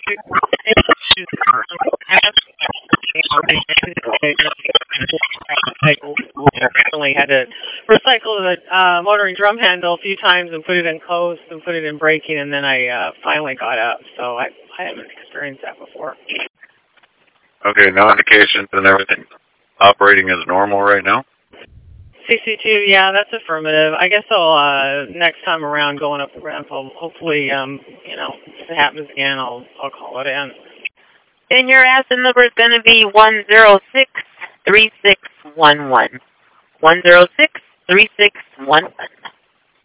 Definitely had to recycle the motoring drum handle a few times and put it in coast and put it in braking, and then I finally got up. So I haven't experienced that before. Okay, no indications and everything operating as normal right now? CC2, yeah, that's affirmative. I guess I'll next time around going up the ramp, I'll hopefully, if it happens again, I'll call it in. And your asset number is going to be 1063611. 1063611.